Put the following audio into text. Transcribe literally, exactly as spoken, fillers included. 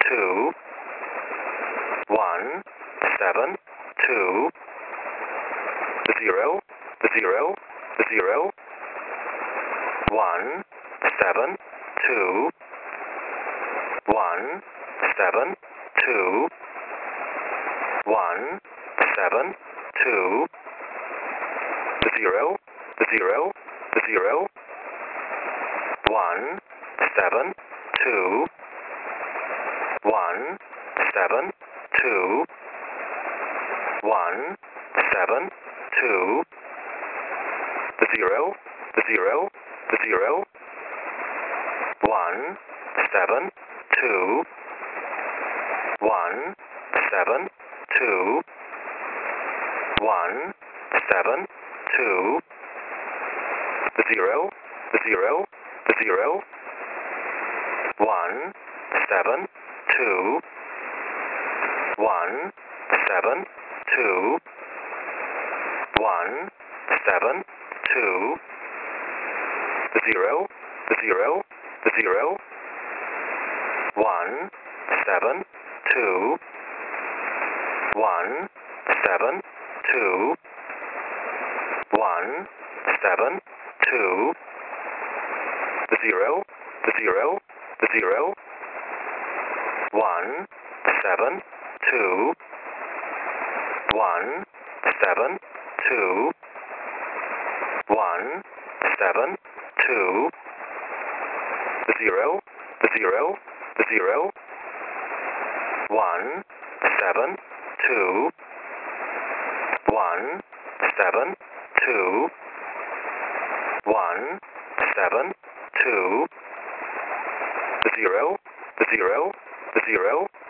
two, one, seven, two, zero, zero, zero, one, seven, two, one, seven, two, one, seven, two, zero, zero, zero, one, seven, two, one, seven, two, one, seven, two, zero, zero, zero, one, seven, two, one, seven, two, one, seven, two, zero, zero, zero, one, seven, two, one, seven, two, one, seven, two, zero, zero, zero, one, seven, two, one, seven, two, one, seven, two, zero, zero, zero, one, seven, two, one, seven, two, one, seven, two, zero, zero, zero, one, seven, two, one, seven, two, one, seven, two, zero, zero, zero,